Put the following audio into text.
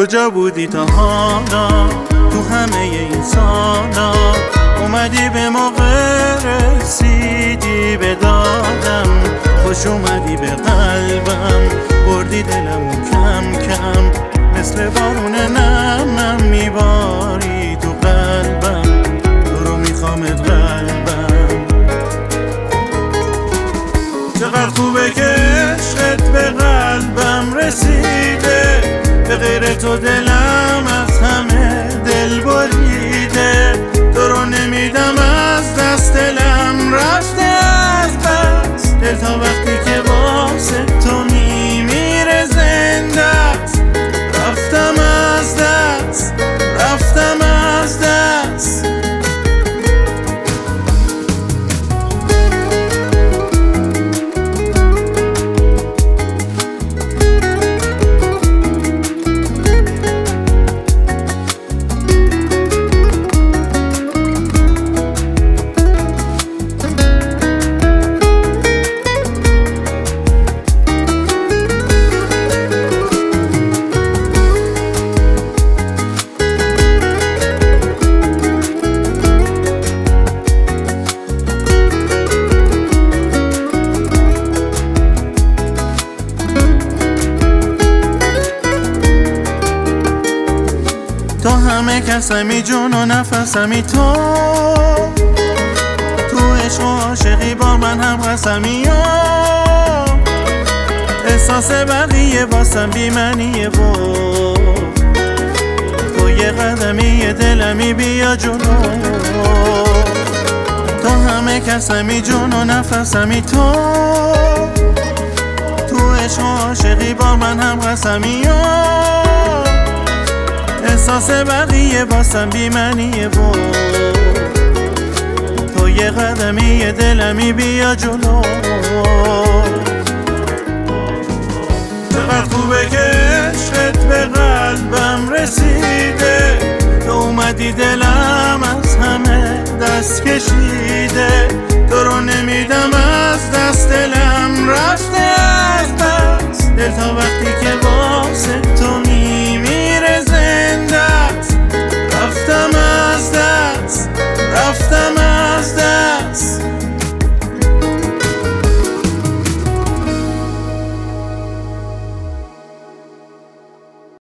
کجا بودی تا حالا تو همه انسانا؟ اومدی به موقع، رسیدی به دادم، خوش اومدی به قلبم، بردی دلمو کم کم، مثل بارون نم میباری تو قلبم، تو رو میخوامت قلبم. چقدر خوبه که عشقت به قلبم رسیده، به غیر تو دلم از همه دل بریده، تو رو نمیدم از دست، دلم رفته از بس، دل تا وقتی که واسه تو میمیره زنده است، رفتم از دست، رفتم از دست. تو همه کسمی، جون و نفسمی، تو عشق و عاشقی با من هم قسمی، احساس بقیه واسم بی‌معنیه و تو یه قدمی دلمی، بیا جلو. تو همه کسمی، جون و نفسمی، تو عشق و عاشقی با من هم قسمی، احساس بقیه واسم بی‌معنیه و تو یه قدمی دلمی، بیا جلو. چقدر خوبه که عشقت به قلبم رسیده، تو اومدی دلم از همه دست کشیده،